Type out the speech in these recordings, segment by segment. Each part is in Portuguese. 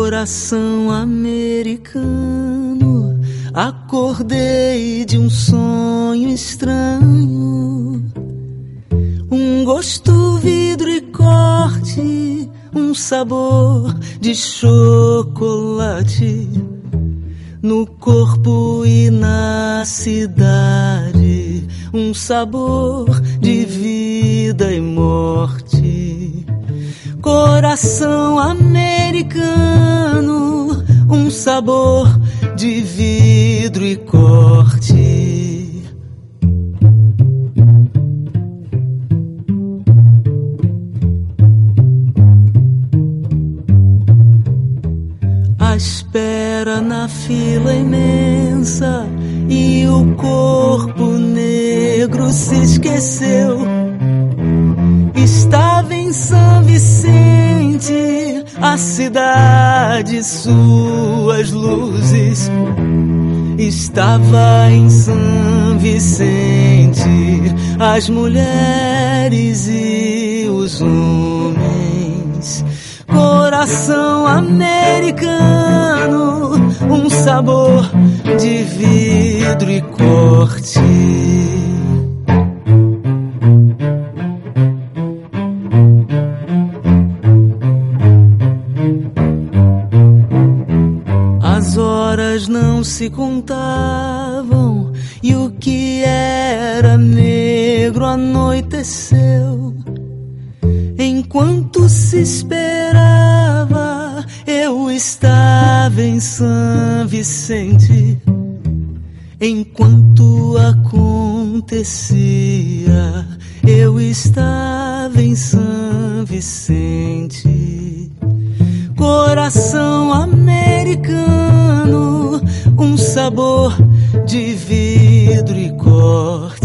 Coração americano, acordei de um sonho estranho. Um gosto, vidro e corte, um sabor de chocolate no corpo e na cidade, um sabor de vida e morte. Coração americano, um sabor de vidro e corte. A espera na fila imensa e o corpo negro se esqueceu. Estava em São Vicente, a cidade, suas luzes. Estava em São Vicente, as mulheres e os homens. Coração americano, um sabor de vidro e corte. As horas não se contavam e o que era negro anoiteceu. Enquanto se esperava, eu estava em São Vicente. Enquanto acontecia, eu estava em São Vicente. Coração americano, um sabor de vidro e corte.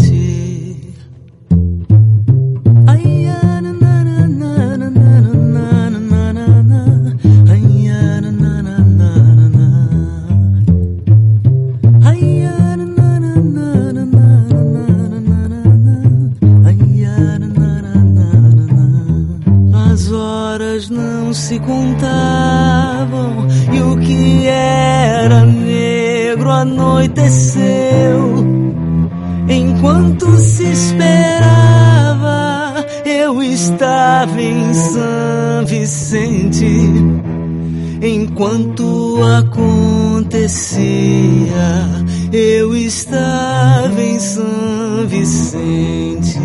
As horas não se contavam e o que era negro anoiteceu. Enquanto se esperava, eu estava em São Vicente. Enquanto acontecia, eu estava em São Vicente.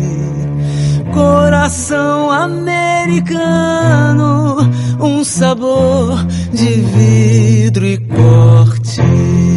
Coração americano, um sabor de vidro e corte.